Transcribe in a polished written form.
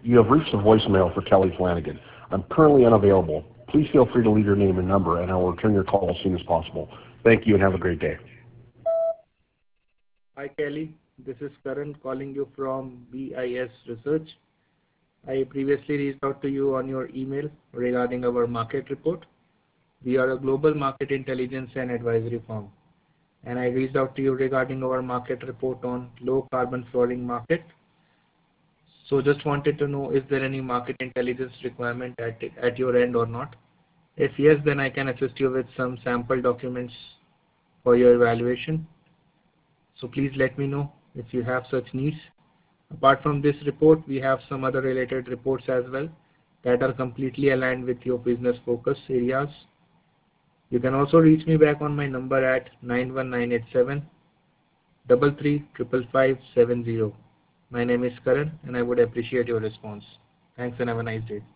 You have reached the voicemail for Kelly Flanagan. I'm currently unavailable. Please feel free to leave your name and number, and I will return your call as soon as possible. Thank you and have a great day. Hi Kelly, this is Karan calling you from BIS Research. I previously reached out to you on your email regarding our market report. We are a global market intelligence and advisory firm, and I reached out to you regarding our market report on low carbon flooring market. So just wanted to know, is there any market intelligence requirement at your end or not? If yes, then I can assist you with some sample documents for your evaluation. So please let me know if you have such needs. Apart from this report, we have some other related reports as well that are completely aligned with your business focus areas. You can also reach me back on my number at 91987 33 My name is Karan and I would appreciate your response. Thanks and have a nice day.